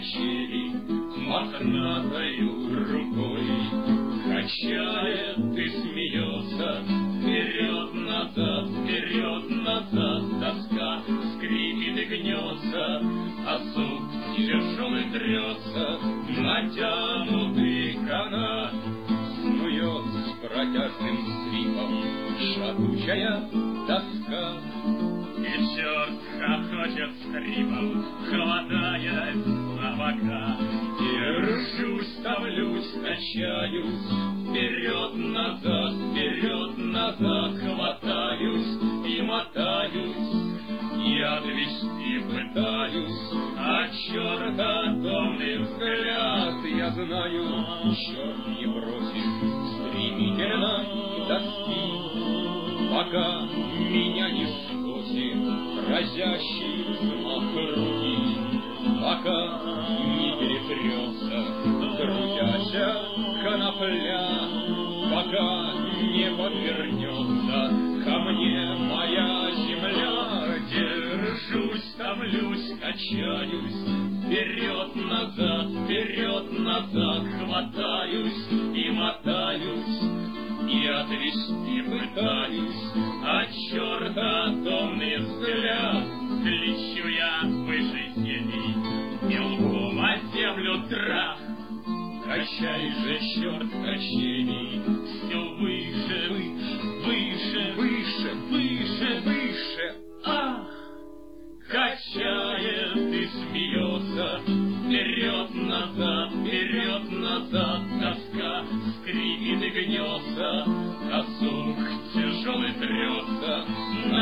качели мохнатою рукой. Качает и смеется, вперед-назад, тоска скрипит и гнется, а сук тяжелый трется, натянутый канат. Снует с протяжным скрипом шагучая доска. И черт хохочет скрипом, хватаясь за бока. Держусь, ставлюсь, качаюсь, вперед-назад, хватаюсь и мотаюсь. Я отвести пытаюсь, а черта томный взгляд, я знаю, черт не бросит стремительно к доске, пока меня не скосит разящий взмах руки, пока не перетрется крутяся конопля, пока не подвернется ко мне моя земля. Держусь, ставлюсь, качаюсь, вперед-назад, хватаюсь и мотаюсь. И отвести пытаюсь, а черта томный взгляд. Лечу я выше сетей, и лбом о землю трах. Качай же, черт, качелей, все выше. Ах! Качает и смеется, вперед-назад, тоска скрипит и гнется, а сук тяжелый трется,